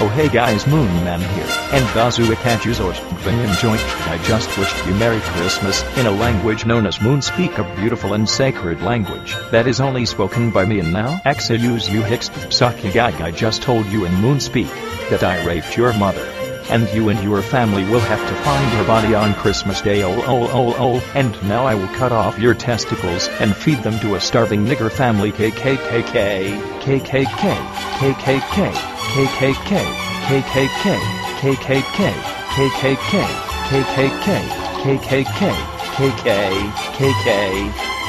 Oh hey guys, Moon Man here, and Dazuikachus or Joint. I just wished you Merry Christmas in a language known as Moonspeak, a beautiful and sacred language that is only spoken by me. And now, Axayus you Hicks Sakigag, I just told you in Moonspeak that I raped your mother. And you and your family will have to find her body on Christmas Day. And now I will cut off your testicles and feed them to a starving nigger family. KKK, KKK, KKK, KKK, KKK, KKK, KKK, KKK, KKK, KKK, KK.